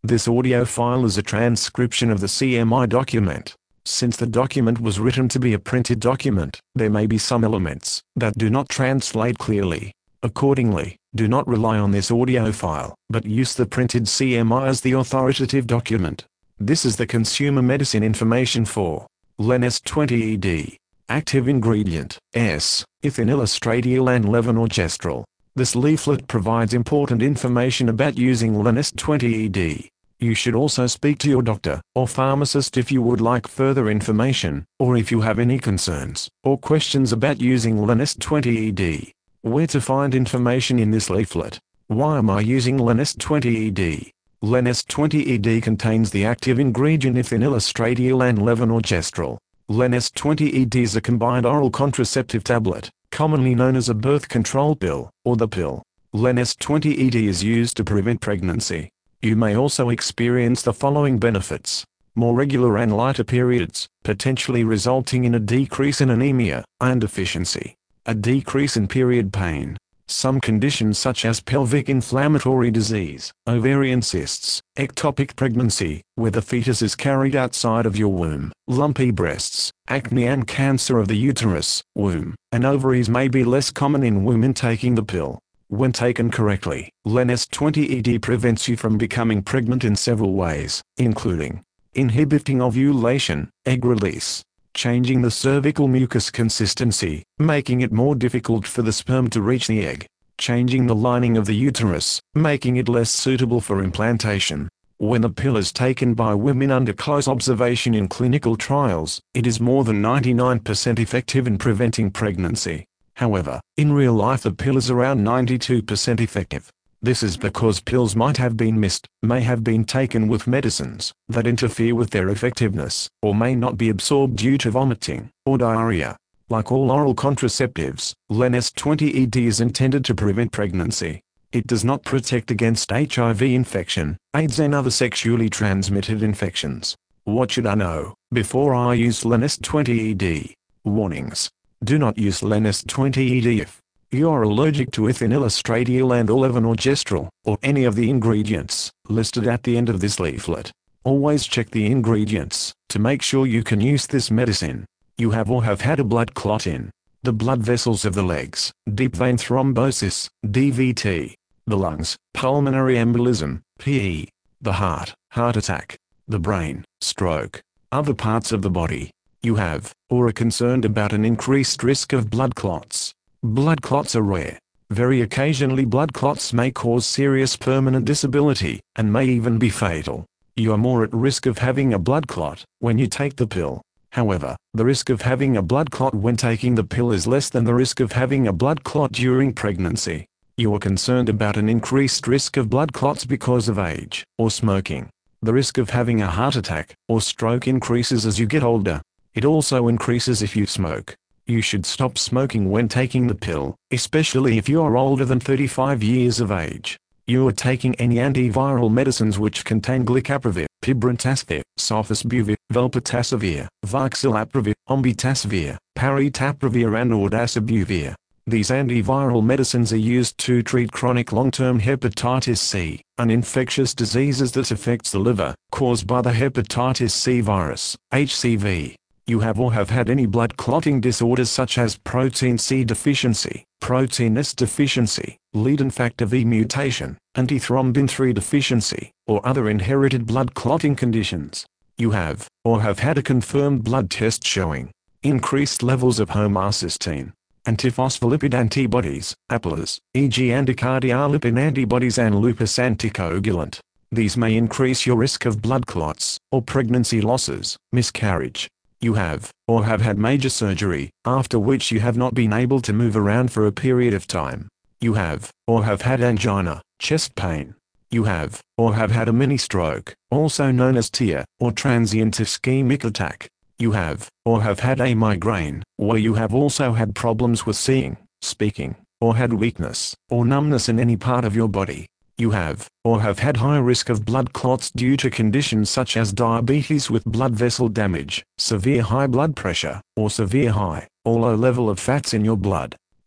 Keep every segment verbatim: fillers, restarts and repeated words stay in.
This audio file is a transcription of the C M I document. Since the document was written to be a printed document, there may be some elements that do not translate clearly. Accordingly, do not rely on this audio file, but use the printed C M I as the authoritative document. This is the consumer medicine information for Len S twenty E D. Active ingredient, S, ethinylestradiol and levonorgestrel. This leaflet provides important information about using Len S twenty E D. You should also speak to your doctor or pharmacist if you would like further information, or if you have any concerns or questions about using Len S twenty E D. Where to find information in this leaflet? Why am I using Len S twenty E D? Len S twenty E D contains the active ingredient ethinylestradiol and levonorgestrel. Len S twenty E D is a combined oral contraceptive tablet, commonly known as a birth control pill, or the pill. Len S twenty E D is used to prevent pregnancy. You may also experience the following benefits: more regular and lighter periods, potentially resulting in a decrease in anemia, iron deficiency, a decrease in period pain. Some conditions such as pelvic inflammatory disease, ovarian cysts, ectopic pregnancy, where the fetus is carried outside of your womb, lumpy breasts, acne and cancer of the uterus, womb, and ovaries may be less common in women taking the pill. When taken correctly, Len S twenty E D prevents you from becoming pregnant in several ways, including inhibiting ovulation, egg release, changing the cervical mucus consistency, making it more difficult for the sperm to reach the egg, changing the lining of the uterus, making it less suitable for implantation. When the pill is taken by women under close observation in clinical trials, it is more than ninety-nine percent effective in preventing pregnancy. However, in real life the pill is around ninety-two percent effective. This is because pills might have been missed, may have been taken with medicines that interfere with their effectiveness, or may not be absorbed due to vomiting or diarrhea. Like all oral contraceptives, Len S twenty E D is intended to prevent pregnancy. It does not protect against H I V infection, AIDS and other sexually transmitted infections. What should I know before I use Len S twenty E D? Warnings. Do not use Len S twenty E D if you are allergic to ethinylestradiol and levonorgestrel, or any of the ingredients listed at the end of this leaflet. Always check the ingredients to make sure you can use this medicine. You have or have had a blood clot in the blood vessels of the legs, deep vein thrombosis, D V T, the lungs, pulmonary embolism, P E, the heart, heart attack, the brain, stroke, other parts of the body. You have, or are concerned about an increased risk of blood clots. Blood clots are rare. Very occasionally blood clots may cause serious permanent disability, and may even be fatal. You are more at risk of having a blood clot when you take the pill. However, the risk of having a blood clot when taking the pill is less than the risk of having a blood clot during pregnancy. You are concerned about an increased risk of blood clots because of age, or smoking. The risk of having a heart attack, or stroke increases as you get older. It also increases if you smoke. You should stop smoking when taking the pill, especially if you are older than thirty-five years of age. You are taking any antiviral medicines which contain glecaprevir, pibrentasvir, sofosbuvir, velpatasvir, vixilaprevir, ombitasvir, paritaprevir and ordacibuvir. These antiviral medicines are used to treat chronic long-term hepatitis C, an infectious disease that affects the liver, caused by the hepatitis C virus, H C V. You have or have had any blood clotting disorders such as protein C deficiency, protein S deficiency, Leiden factor V mutation, antithrombin three deficiency, or other inherited blood clotting conditions. You have, or have had a confirmed blood test showing increased levels of homocysteine, antiphospholipid antibodies, A P Ls, for example anticardiolipin antibodies and lupus anticoagulant. These may increase your risk of blood clots, or pregnancy losses, miscarriage. You have, or have had major surgery, after which you have not been able to move around for a period of time. You have, or have had angina, chest pain. You have, or have had a mini-stroke, also known as T I A, or transient ischemic attack. You have, or have had a migraine, or you have also had problems with seeing, speaking, or had weakness, or numbness in any part of your body. You have, or have had high risk of blood clots due to conditions such as diabetes with blood vessel damage, severe high blood pressure, or severe high, or low level of fats in your blood.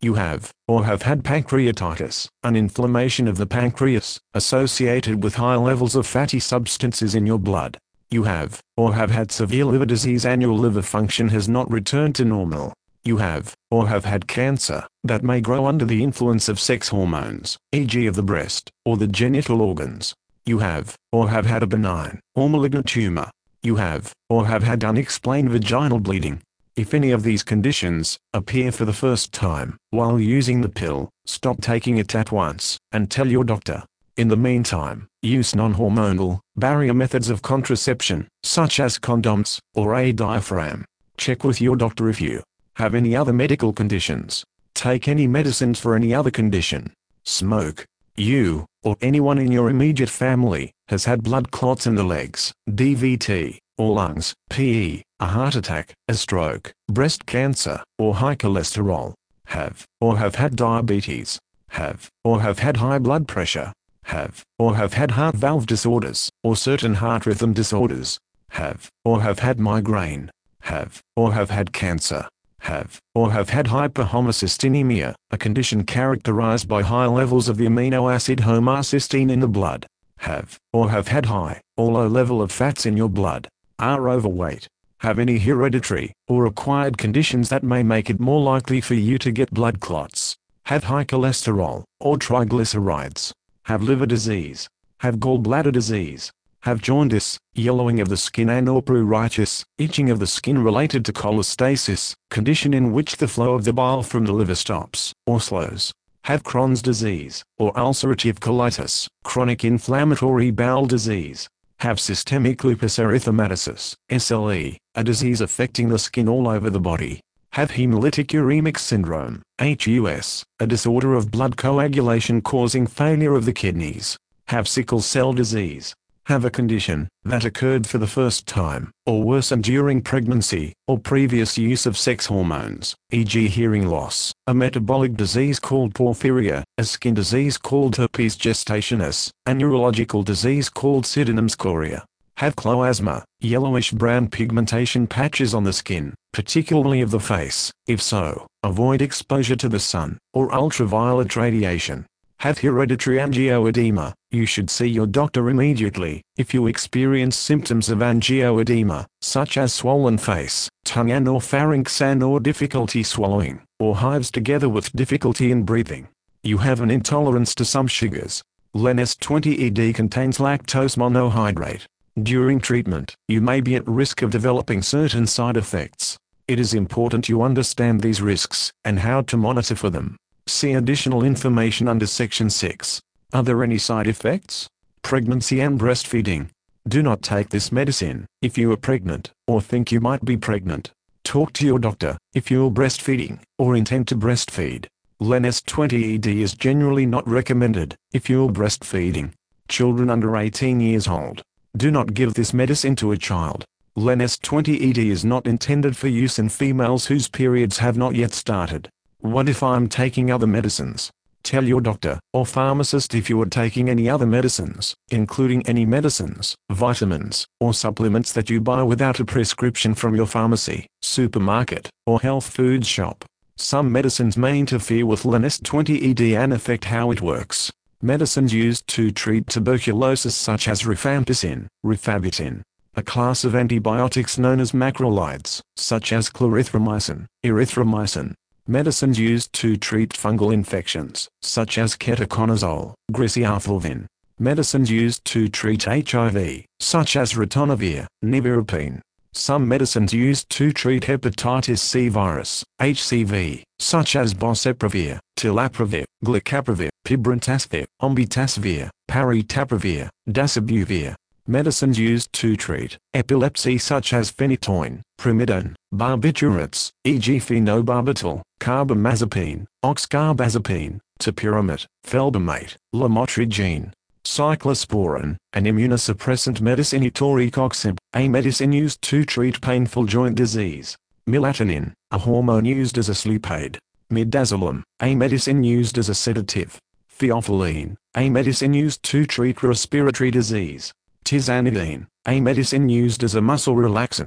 You have, or have had pancreatitis, an inflammation of the pancreas, associated with high levels of fatty substances in your blood. You have, or have had severe liver disease and your liver function has not returned to normal. You have, or have had cancer, that may grow under the influence of sex hormones, for example of the breast, or the genital organs. You have, or have had a benign, or malignant tumor. You have, or have had unexplained vaginal bleeding. If any of these conditions appear for the first time while using the pill, stop taking it at once, and tell your doctor. In the meantime, use non-hormonal, barrier methods of contraception, such as condoms, or a diaphragm. Check with your doctor if you have any other medical conditions. Take any medicines for any other condition. Smoke. You, or anyone in your immediate family, has had blood clots in the legs, D V T, or lungs, P E, a heart attack, a stroke, breast cancer, or high cholesterol. Have, or have had diabetes. Have, or have had high blood pressure. Have, or have had heart valve disorders, or certain heart rhythm disorders. Have, or have had migraine. Have, or have had cancer. Have, or have had hyperhomocystinemia, a condition characterized by high levels of the amino acid homocysteine in the blood. Have, or have had high, or low level of fats in your blood. Are overweight. Have any hereditary, or acquired conditions that may make it more likely for you to get blood clots. Have high cholesterol, or triglycerides. Have liver disease. Have gallbladder disease. Have jaundice, yellowing of the skin and or pruritus, itching of the skin related to cholestasis, condition in which the flow of the bile from the liver stops, or slows. Have Crohn's disease, or ulcerative colitis, chronic inflammatory bowel disease. Have systemic lupus erythematosus, S L E, a disease affecting the skin all over the body. Have hemolytic uremic syndrome, H U S, a disorder of blood coagulation causing failure of the kidneys. Have sickle cell disease. Have a condition that occurred for the first time, or worsened during pregnancy, or previous use of sex hormones, for example hearing loss, a metabolic disease called porphyria, a skin disease called herpes gestationis, a neurological disease called pseudonym scoria. Have chloasma, yellowish-brown pigmentation patches on the skin, particularly of the face. If so, avoid exposure to the sun, or ultraviolet radiation. Have hereditary angioedema. You should see your doctor immediately if you experience symptoms of angioedema, such as swollen face, tongue and or pharynx and or difficulty swallowing, or hives together with difficulty in breathing. You have an intolerance to some sugars. Lennes twenty E D contains lactose monohydrate. During treatment, you may be at risk of developing certain side effects. It is important you understand these risks and how to monitor for them. See additional information under Section six. Are there any side effects? Pregnancy and breastfeeding. Do not take this medicine if you are pregnant, or think you might be pregnant. Talk to your doctor if you are breastfeeding, or intend to breastfeed. Lennes twenty E D is generally not recommended if you are breastfeeding. Children under eighteen years old. Do not give this medicine to a child. Lennes twenty E D is not intended for use in females whose periods have not yet started. What if I'm taking other medicines? Tell your doctor or pharmacist if you are taking any other medicines, including any medicines, vitamins, or supplements that you buy without a prescription from your pharmacy, supermarket, or health food shop. Some medicines may interfere with Lennes twenty E D and affect how it works. Medicines used to treat tuberculosis such as rifampicin, rifabutin, a class of antibiotics known as macrolides, such as clarithromycin, erythromycin. Medicines used to treat fungal infections, such as ketoconazole, griseofulvin. Medicines used to treat H I V, such as ritonavir, nevirapine. Some medicines used to treat hepatitis C virus, H C V, such as boceprevir, tilaprevir, glecaprevir, pibrentasvir, ombitasvir, paritaprevir, dasibuvir. Medicines used to treat epilepsy such as phenytoin, primidone, barbiturates, for example phenobarbital, carbamazepine, oxcarbazepine, topiramate, felbamate, lamotrigine, cyclosporin, an immunosuppressant medicine toricoxib, a medicine used to treat painful joint disease. Melatonin, a hormone used as a sleep aid. Midazolam, a medicine used as a sedative. Theophylline, a medicine used to treat respiratory disease. Tizanidine, a medicine used as a muscle relaxant.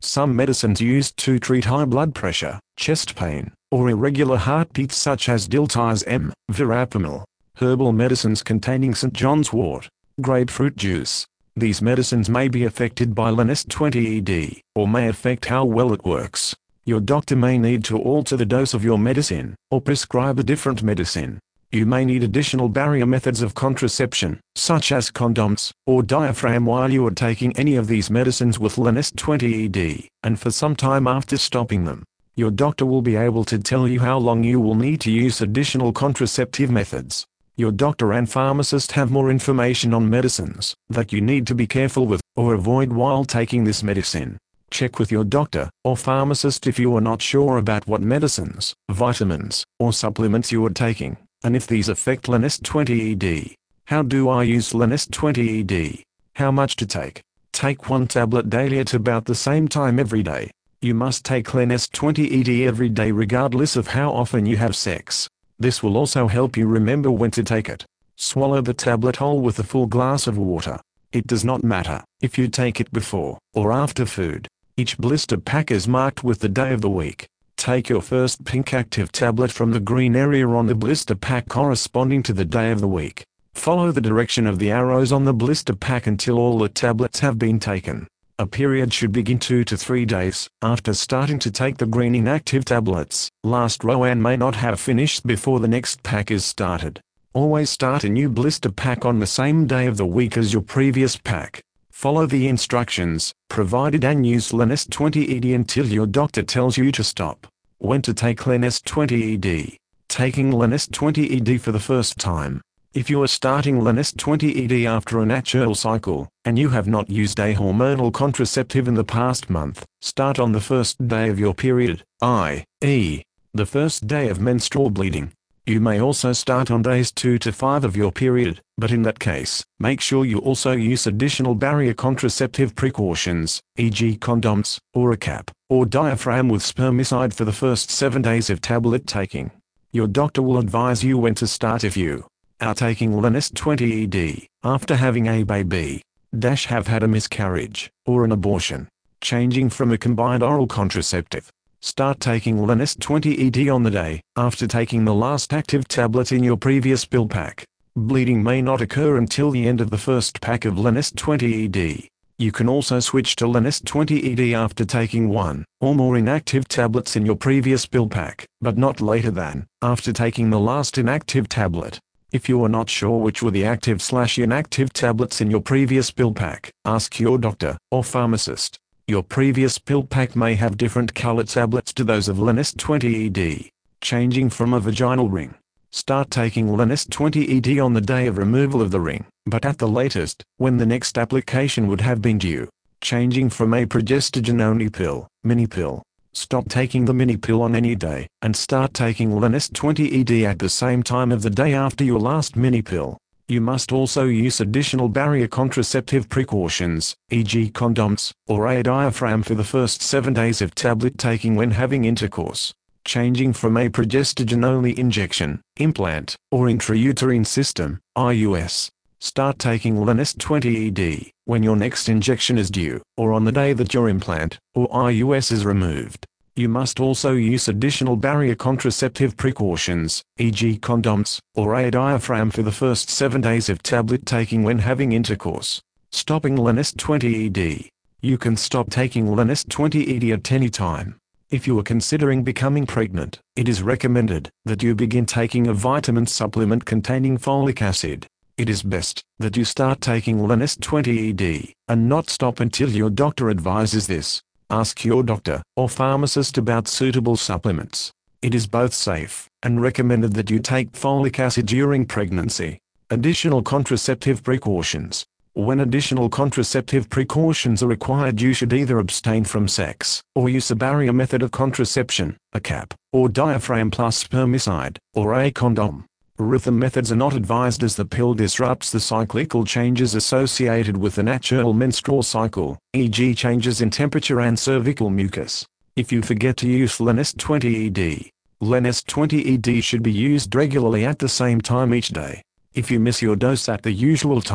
Some medicines used to treat high blood pressure, chest pain, or irregular heartbeats such as diltiazem, verapamil. Herbal medicines containing Saint John's wort, grapefruit juice. These medicines may be affected by Linest twenty E D, or may affect how well it works. Your doctor may need to alter the dose of your medicine, or prescribe a different medicine. You may need additional barrier methods of contraception, such as condoms, or diaphragm while you are taking any of these medicines with Linest twenty E D, and for some time after stopping them. Your doctor will be able to tell you how long you will need to use additional contraceptive methods. Your doctor and pharmacist have more information on medicines that you need to be careful with or avoid while taking this medicine. Check with your doctor or pharmacist if you are not sure about what medicines, vitamins, or supplements you are taking, and if these affect Linest twenty E D. How do I use Linest twenty E D? How much to take? Take one tablet daily at about the same time every day. You must take Linest twenty E D every day regardless of how often you have sex. This will also help you remember when to take it. Swallow the tablet whole with a full glass of water. It does not matter if you take it before or after food. Each blister pack is marked with the day of the week. Take your first pink active tablet from the green area on the blister pack corresponding to the day of the week. Follow the direction of the arrows on the blister pack until all the tablets have been taken. A period should begin two to three days after starting to take the green inactive tablets. Last row and may not have finished before the next pack is started. Always start a new blister pack on the same day of the week as your previous pack. Follow the instructions provided and use Linest twenty E D until your doctor tells you to stop. When to take Linest twenty E D? Taking Linest twenty E D for the first time. If you are starting Linest twenty E D after a natural cycle, and you have not used a hormonal contraceptive in the past month, start on the first day of your period, that is, the first day of menstrual bleeding. You may also start on days two to five of your period, but in that case, make sure you also use additional barrier contraceptive precautions, for example condoms, or a cap, or diaphragm with spermicide for the first seven days of tablet taking. Your doctor will advise you when to start if you are taking Linest twenty E D after having a baby, dash have had a miscarriage, or an abortion. Changing from a combined oral contraceptive. Start taking Linest twenty E D on the day after taking the last active tablet in your previous pill pack. Bleeding may not occur until the end of the first pack of Linest twenty E D. You can also switch to Linest twenty E D after taking one or more inactive tablets in your previous pill pack, but not later than after taking the last inactive tablet. If you are not sure which were the active slash inactive tablets in your previous pill pack, ask your doctor or pharmacist. Your previous pill pack may have different color tablets to those of Linest twenty E D. Changing from a vaginal ring. Start taking Linest twenty E D on the day of removal of the ring, but at the latest, when the next application would have been due. Changing from a progestogen-only pill, mini pill. Stop taking the mini pill on any day, and start taking Linest twenty E D at the same time of the day after your last mini pill. You must also use additional barrier contraceptive precautions, for example condoms, or a diaphragm for the first seven days of tablet taking when having intercourse. Changing from a progestogen-only injection, implant, or intrauterine system, I U S. Start taking Linest twenty E D when your next injection is due, or on the day that your implant, or I U S is removed. You must also use additional barrier contraceptive precautions, for example condoms, or a diaphragm for the first seven days of tablet taking when having intercourse. Stopping Linest twenty E D. You can stop taking Linest twenty E D at any time. If you are considering becoming pregnant, it is recommended that you begin taking a vitamin supplement containing folic acid. It is best that you start taking Linest twenty E D, and not stop until your doctor advises this. Ask your doctor or pharmacist about suitable supplements. It is both safe and recommended that you take folic acid during pregnancy. Additional contraceptive precautions. When additional contraceptive precautions are required, you should either abstain from sex, or use a barrier method of contraception, a cap, or diaphragm plus spermicide, or a condom. Rhythm methods are not advised as the pill disrupts the cyclical changes associated with the natural menstrual cycle, for example changes in temperature and cervical mucus. If you forget to use Linest twenty E D, Linest twenty E D should be used regularly at the same time each day. If you miss your dose at the usual time,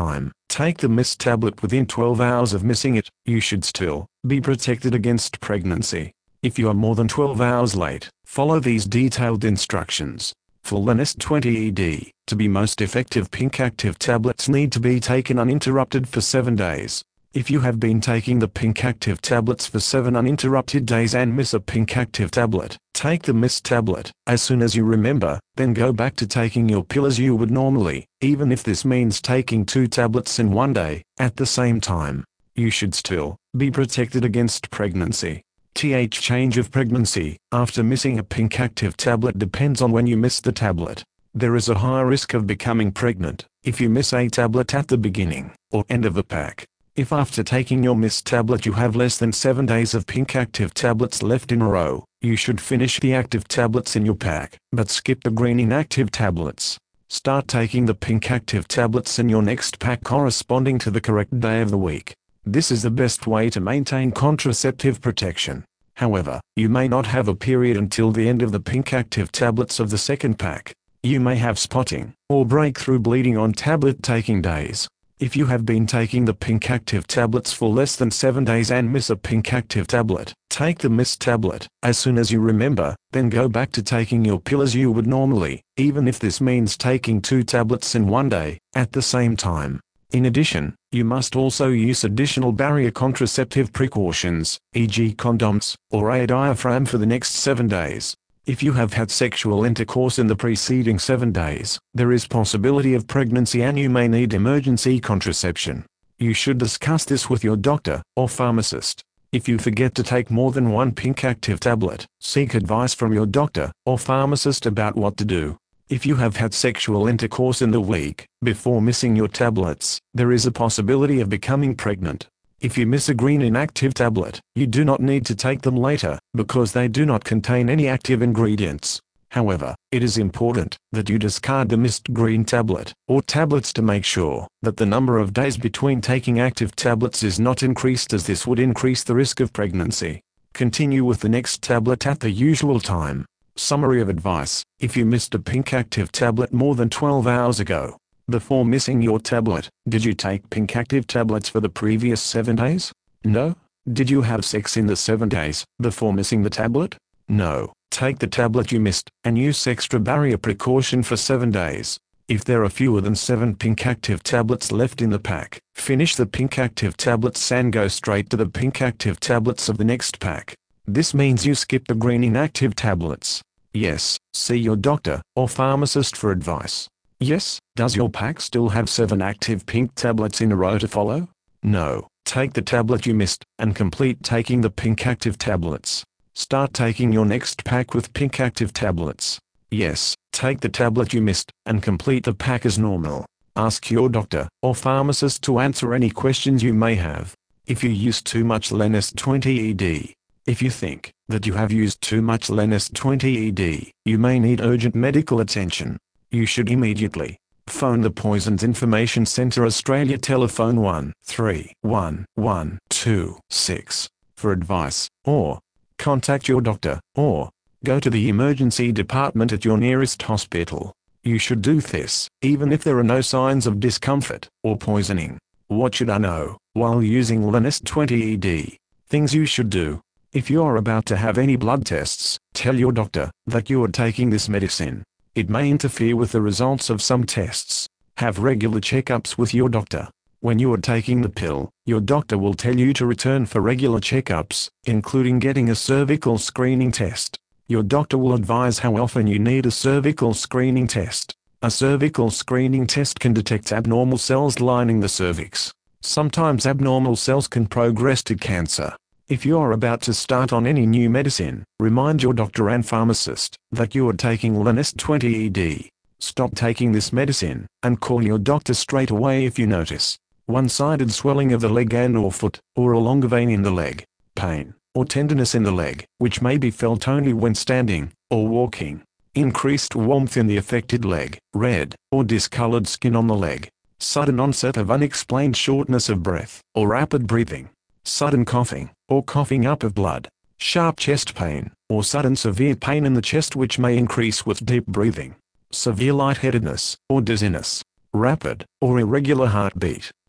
Take the missed tablet within twelve hours of missing it. You should still be protected against pregnancy. If you are more than twelve hours late, follow these detailed instructions. For Lanest twenty E D, to be most effective, Pink Active tablets need to be taken uninterrupted for seven days. If you have been taking the Pink Active tablets for seven uninterrupted days and miss a Pink Active tablet, take the missed tablet as soon as you remember, then go back to taking your pill as you would normally, even if this means taking two tablets in one day, at the same time. You should still be protected against pregnancy. Th change of pregnancy after missing a Pink Active tablet depends on when you miss the tablet. There is a high risk of becoming pregnant if you miss a tablet at the beginning or end of a pack. If after taking your missed tablet you have less than seven days of Pink Active tablets left in a row, you should finish the active tablets in your pack, but skip the green inactive tablets. Start taking the Pink Active tablets in your next pack corresponding to the correct day of the week. This is the best way to maintain contraceptive protection. However, you may not have a period until the end of the Pink Active tablets of the second pack. You may have spotting or breakthrough bleeding on tablet taking days. If you have been taking the Pink Active tablets for less than seven days and miss a Pink Active tablet, take the missed tablet as soon as you remember, then go back to taking your pill as you would normally, even if this means taking two tablets in one day, at the same time. In addition, you must also use additional barrier contraceptive precautions, for example condoms, or a diaphragm for the next seven days. If you have had sexual intercourse in the preceding seven days, there is possibility of pregnancy and you may need emergency contraception. You should discuss this with your doctor or pharmacist. If you forget to take more than one Pink Active tablet, seek advice from your doctor or pharmacist about what to do. If you have had sexual intercourse in the week before missing your tablets, there is a possibility of becoming pregnant. If you miss a green inactive tablet, you do not need to take them later, because they do not contain any active ingredients. However, it is important that you discard the missed green tablet or tablets to make sure that the number of days between taking active tablets is not increased, as this would increase the risk of pregnancy. Continue with the next tablet at the usual time. Summary of advice: if you missed a Pink Active tablet more than twelve hours ago, before missing your tablet, did you take Pink Active tablets for the previous seven days? No. Did you have sex in the seven days before missing the tablet? No. Take the tablet you missed, and use extra barrier precaution for seven days. If there are fewer than seven Pink Active tablets left in the pack, finish the Pink Active tablets and go straight to the Pink Active tablets of the next pack. This means you skip the green inactive tablets. Yes, see your doctor or pharmacist for advice. Yes, does your pack still have seven active pink tablets in a row to follow? No. Take the tablet you missed, and complete taking the Pink Active tablets. Start taking your next pack with Pink Active tablets. Yes, take the tablet you missed, and complete the pack as normal. Ask your doctor or pharmacist to answer any questions you may have. If you use too much Lanest twenty E D. If you think that you have used too much Lanest twenty E D, you may need urgent medical attention. You should immediately phone the Poisons Information Centre Australia, telephone one three one one two six for advice, or contact your doctor, or go to the emergency department at your nearest hospital. You should do this even if there are no signs of discomfort or poisoning. What should I know while using Lanest twenty E D? Things you should do. If you are about to have any blood tests, tell your doctor that you are taking this medicine. It may interfere with the results of some tests. Have regular checkups with your doctor. When you are taking the pill, your doctor will tell you to return for regular checkups, including getting a cervical screening test. Your doctor will advise how often you need a cervical screening test. A cervical screening test can detect abnormal cells lining the cervix. Sometimes abnormal cells can progress to cancer. If you are about to start on any new medicine, remind your doctor and pharmacist that you are taking Lanest twenty E D. Stop taking this medicine, and call your doctor straight away if you notice one-sided swelling of the leg and or foot, or a longer vein in the leg, pain, or tenderness in the leg, which may be felt only when standing or walking, increased warmth in the affected leg, red or discolored skin on the leg, sudden onset of unexplained shortness of breath or rapid breathing, sudden coughing, or coughing up of blood, sharp chest pain, or sudden severe pain in the chest which may increase with deep breathing, severe lightheadedness or dizziness, rapid or irregular heartbeat,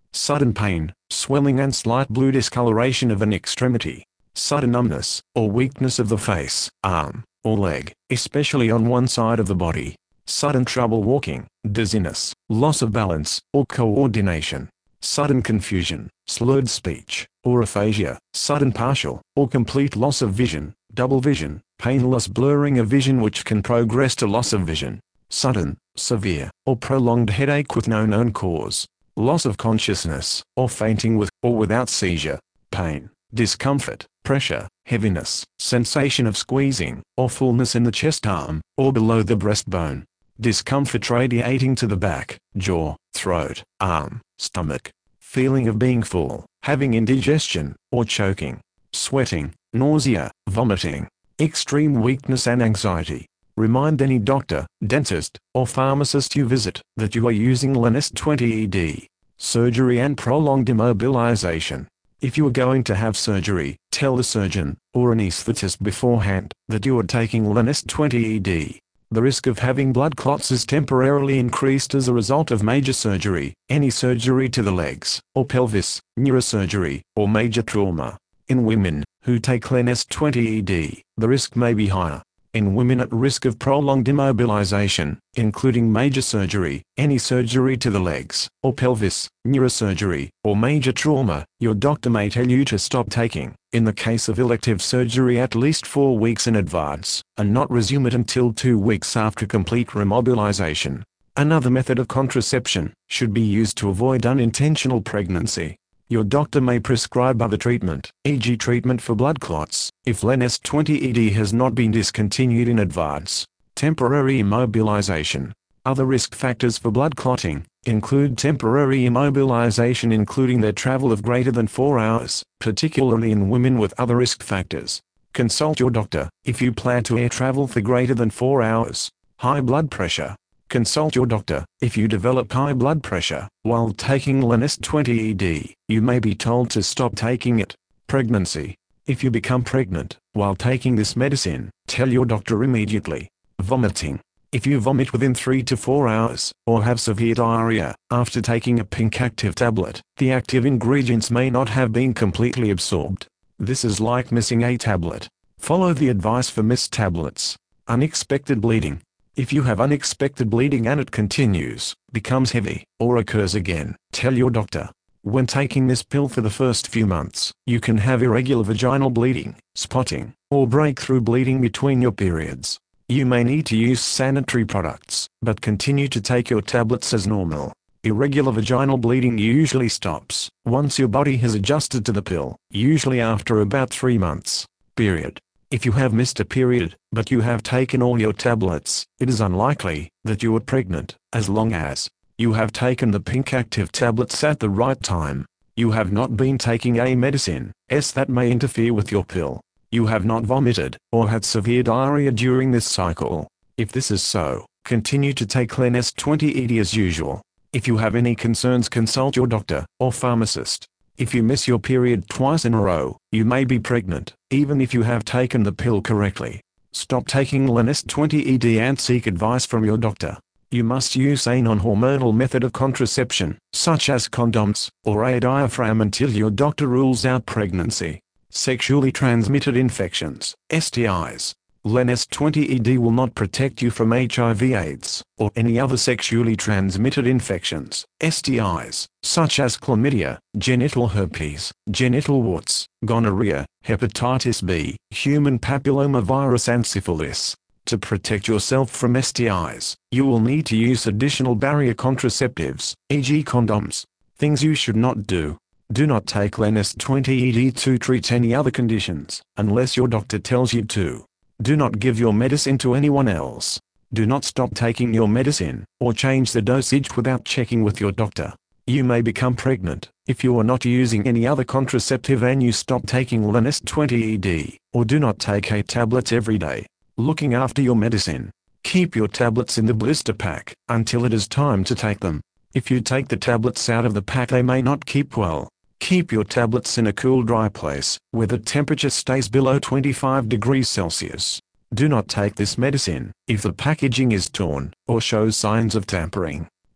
sudden pain, swelling and slight blue discoloration of an extremity, sudden numbness, or weakness of the face, arm, or leg, especially on one side of the body, sudden trouble walking, dizziness, loss of balance, or coordination, sudden confusion, slurred speech, or aphasia, sudden partial, or complete loss of vision, double vision, painless blurring of vision which can progress to loss of vision, sudden, severe, or prolonged headache with no known cause, loss of consciousness, or fainting with or without seizure, pain, discomfort, pressure, heaviness, sensation of squeezing, or fullness in the chest, arm, or below the breastbone, discomfort radiating to the back, jaw, throat, arm, stomach, feeling of being full, having indigestion, or choking, sweating, nausea, vomiting, extreme weakness and anxiety. Remind any doctor, dentist, or pharmacist you visit that you are using LANEST twenty E D. Surgery and prolonged immobilization. If you are going to have surgery, tell the surgeon, or anesthetist beforehand, that you are taking LANEST twenty E D. The risk of having blood clots is temporarily increased as a result of major surgery, any surgery to the legs, or pelvis, neurosurgery, or major trauma. In women who take LANEST twenty E D, the risk may be higher. In women at risk of prolonged immobilization, including major surgery, any surgery to the legs, or pelvis, neurosurgery, or major trauma, your doctor may tell you to stop taking, in the case of elective surgery, at least four weeks in advance, and not resume it until two weeks after complete remobilization. Another method of contraception should be used to avoid unintentional pregnancy. Your doctor may prescribe other treatment, for example treatment for blood clots, if LANEST twenty E D has not been discontinued in advance. Temporary immobilization. Other risk factors for blood clotting include temporary immobilization including their travel of greater than four hours, particularly in women with other risk factors. Consult your doctor if you plan to air travel for greater than four hours. High blood pressure. Consult your doctor if you develop high blood pressure while taking LANEST twenty E D. You may be told to stop taking it. Pregnancy. If you become pregnant while taking this medicine, tell your doctor immediately. Vomiting. If you vomit within three to four hours, or have severe diarrhea after taking a pink active tablet, the active ingredients may not have been completely absorbed. This is like missing a tablet. Follow the advice for missed tablets. Unexpected bleeding. If you have unexpected bleeding and it continues, becomes heavy, or occurs again, tell your doctor. When taking this pill for the first few months, you can have irregular vaginal bleeding, spotting, or breakthrough bleeding between your periods. You may need to use sanitary products, but continue to take your tablets as normal. Irregular vaginal bleeding usually stops once your body has adjusted to the pill, usually after about three months. Period. If you have missed a period, but you have taken all your tablets, it is unlikely that you are pregnant, as long as you have taken the pink active tablets at the right time. You have not been taking a medicine s that may interfere with your pill. You have not vomited, or had severe diarrhea during this cycle. If this is so, continue to take LANEST twenty E D as usual. If you have any concerns, consult your doctor, or pharmacist. If you miss your period twice in a row, you may be pregnant, even if you have taken the pill correctly. Stop taking LANEST twenty E D and seek advice from your doctor. You must use a non-hormonal method of contraception, such as condoms, or a diaphragm until your doctor rules out pregnancy. Sexually transmitted infections, S T Is. LANEST twenty E D will not protect you from H I V AIDS, or any other sexually transmitted infections, S T Is, such as chlamydia, genital herpes, genital warts, gonorrhea, hepatitis B, human papillomavirus and syphilis. To protect yourself from S T Is, you will need to use additional barrier contraceptives, for example condoms. Things you should not do. Do not take LANEST twenty E D to treat any other conditions, unless your doctor tells you to. Do not give your medicine to anyone else. Do not stop taking your medicine, or change the dosage without checking with your doctor. You may become pregnant if you are not using any other contraceptive and you stop taking LANEST twenty E D, or do not take a tablet every day. Looking after your medicine. Keep your tablets in the blister pack until it is time to take them. If you take the tablets out of the pack, they may not keep well. Keep your tablets in a cool, dry place, where the temperature stays below twenty-five degrees Celsius. Do not take this medicine if the packaging is torn, or shows signs of tampering.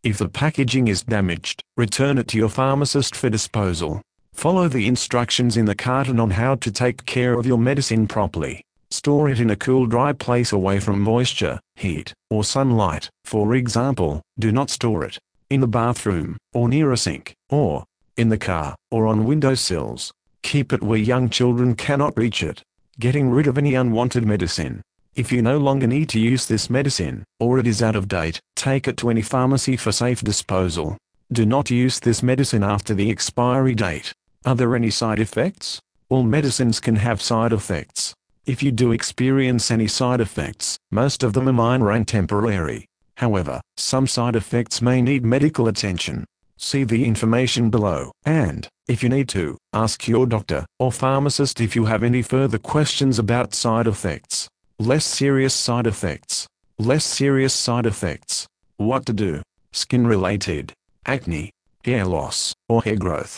If the packaging is damaged, return it to your pharmacist for disposal. Follow the instructions in the carton on how to take care of your medicine properly. Store it in a cool, dry place away from moisture, heat, or sunlight. For example, do not store it in the bathroom, or near a sink, or in the car, or on windowsills. Keep it where young children cannot reach it. Getting rid of any unwanted medicine. If you no longer need to use this medicine, or it is out of date, take it to any pharmacy for safe disposal. Do not use this medicine after the expiry date. Are there any side effects? All medicines can have side effects. If you do experience any side effects, most of them are minor and temporary. However, some side effects may need medical attention. See the information below, and, if you need to, ask your doctor or pharmacist if you have any further questions about side effects. Less serious side effects. Less serious side effects. What to do? Skin-related, acne, hair loss, or hair growth.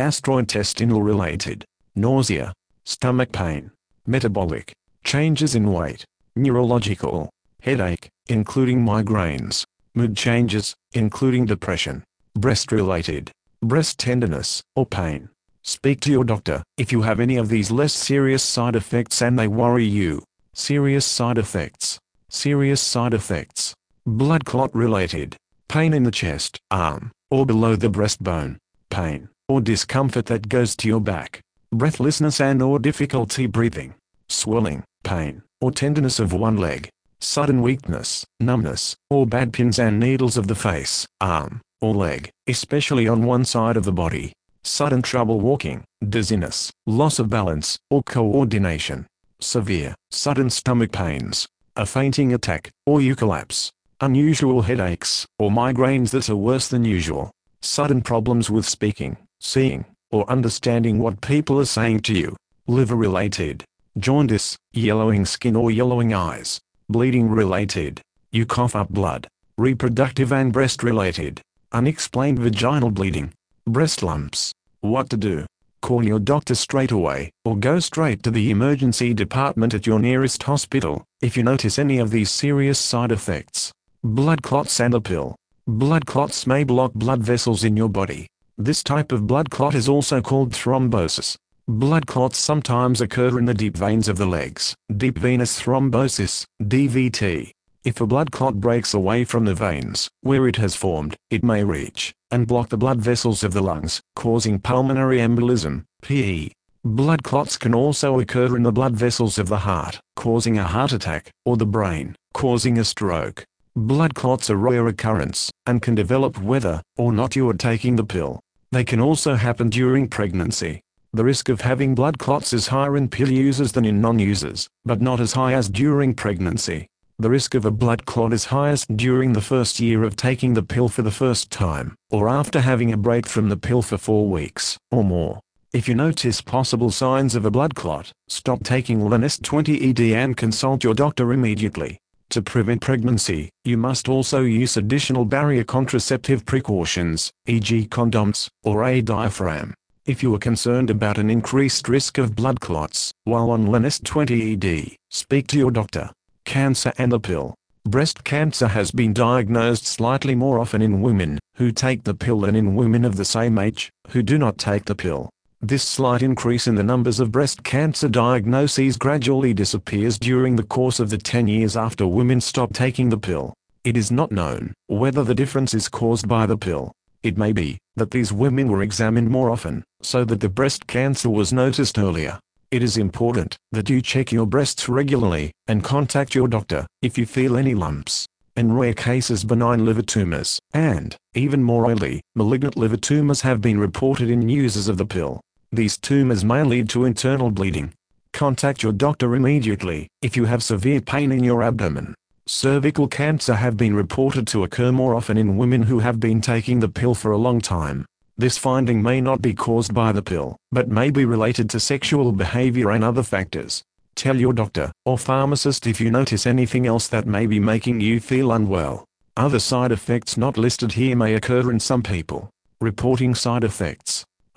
Gastrointestinal-related, nausea, stomach pain, metabolic, changes in weight, neurological, headache, including migraines, mood changes, including depression, breast-related, breast tenderness, or pain. Speak to your doctor if you have any of these less serious side effects and they worry you. Serious side effects. Serious side effects. Blood clot related. Pain in the chest, arm, or below the breastbone. Pain, or discomfort that goes to your back. Breathlessness and or difficulty breathing. Swelling, pain, or tenderness of one leg. Sudden weakness, numbness, or bad pins and needles of the face, arm, or leg, especially on one side of the body. Sudden trouble walking, dizziness, loss of balance, or coordination. Severe, sudden stomach pains, a fainting attack, or you collapse. Unusual headaches, or migraines that are worse than usual. Sudden problems with speaking, seeing, or understanding what people are saying to you. Liver-related, jaundice, yellowing skin or yellowing eyes. Bleeding-related, you cough up blood. Reproductive and breast-related, unexplained vaginal bleeding. Breast lumps. What to do? Call your doctor straight away, or go straight to the emergency department at your nearest hospital, if you notice any of these serious side effects. Blood clots and a pill. Blood clots may block blood vessels in your body. This type of blood clot is also called thrombosis. Blood clots sometimes occur in the deep veins of the legs. Deep venous thrombosis, D V T. If a blood clot breaks away from the veins, where it has formed, it may reach and block the blood vessels of the lungs, causing pulmonary embolism, P E. Blood clots can also occur in the blood vessels of the heart, causing a heart attack, or the brain, causing a stroke. Blood clots are a rare occurrence, and can develop whether or not you are taking the pill. They can also happen during pregnancy. The risk of having blood clots is higher in pill users than in non-users, but not as high as during pregnancy. The risk of a blood clot is highest during the first year of taking the pill for the first time, or after having a break from the pill for four weeks, or more. If you notice possible signs of a blood clot, stop taking Lanest twenty E D and consult your doctor immediately. To prevent pregnancy, you must also use additional barrier contraceptive precautions, for example condoms, or a diaphragm. If you are concerned about an increased risk of blood clots while on Lanest twenty E D, speak to your doctor. Cancer and the pill. Breast cancer has been diagnosed slightly more often in women who take the pill than in women of the same age who do not take the pill. This slight increase in the numbers of breast cancer diagnoses gradually disappears during the course of the ten years after women stop taking the pill. It is not known whether the difference is caused by the pill. It may be that these women were examined more often, so that the breast cancer was noticed earlier. It is important that you check your breasts regularly and contact your doctor if you feel any lumps. In rare cases, benign liver tumors, and, even more rarely, malignant liver tumors have been reported in users of the pill. These tumors may lead to internal bleeding. Contact your doctor immediately if you have severe pain in your abdomen. Cervical cancer have been reported to occur more often in women who have been taking the pill for a long time. This finding may not be caused by the pill, but may be related to sexual behavior and other factors. Tell your doctor or pharmacist if you notice anything else that may be making you feel unwell. Other side effects not listed here may occur in some people. Reporting side effects.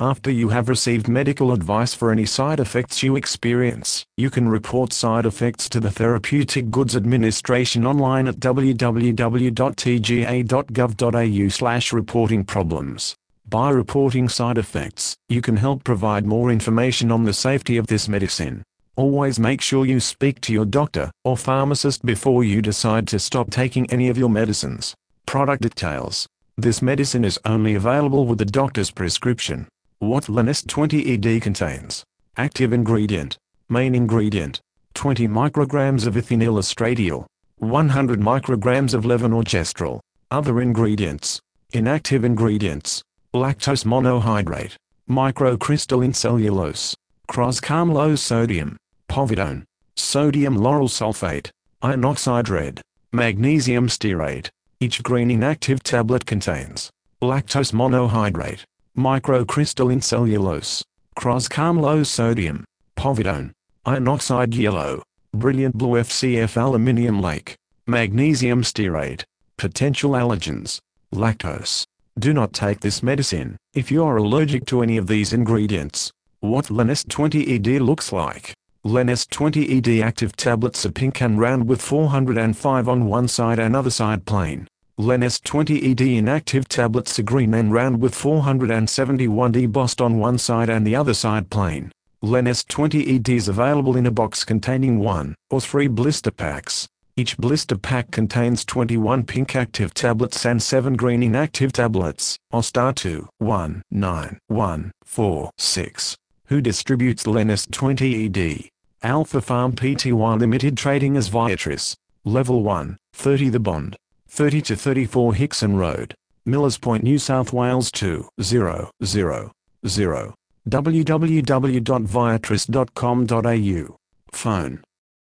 After you have received medical advice for any side effects you experience, you can report side effects to the Therapeutic Goods Administration online at w w w dot t g a dot gov dot a u slash reporting problems. By reporting side effects, you can help provide more information on the safety of this medicine. Always make sure you speak to your doctor or pharmacist before you decide to stop taking any of your medicines. Product details. This medicine is only available with a doctor's prescription. What Lanest twenty E D contains. Active ingredient. Main ingredient. twenty micrograms of ethinyl estradiol. one hundred micrograms of levonorgestrel. Other ingredients. Inactive ingredients. Lactose monohydrate. Microcrystalline cellulose. Croscarmlose sodium. Povidone. Sodium lauryl sulfate. Iron oxide red. Magnesium stearate. Each green inactive tablet contains lactose monohydrate, microcrystalline cellulose, croscarmlose sodium, povidone, iron oxide yellow, brilliant blue F C F aluminium lake, magnesium stearate. Potential allergens. Lactose. Do not take this medicine if you are allergic to any of these ingredients. What Lanest twenty E D looks like. Lanest twenty E D active tablets are pink and round with four hundred five on one side and other side plain. Lanest twenty E D inactive tablets are green and round with four hundred seventy-one embossed on one side and the other side plain. Lanest twenty E D is available in a box containing one or three blister packs. Each blister pack contains twenty-one pink active tablets and seven green inactive tablets. O star two one nine one four six. Who distributes Lanest twenty E D? Alpha Pharm Pty Limited, trading as Viatris. Level one, thirty The Bond. thirty to thirty-four Hickson Road, Millers Point, New South Wales two zero zero zero. w w w dot viatris dot com dot a u. Phone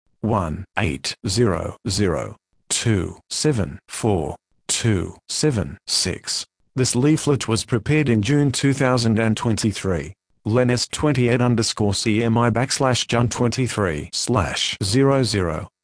one eight zero zero two seven four two seven six. This leaflet was prepared in June two thousand twenty-three. Lanest twenty-eight underscore C M I backslash Jun twenty-three slash zero zero.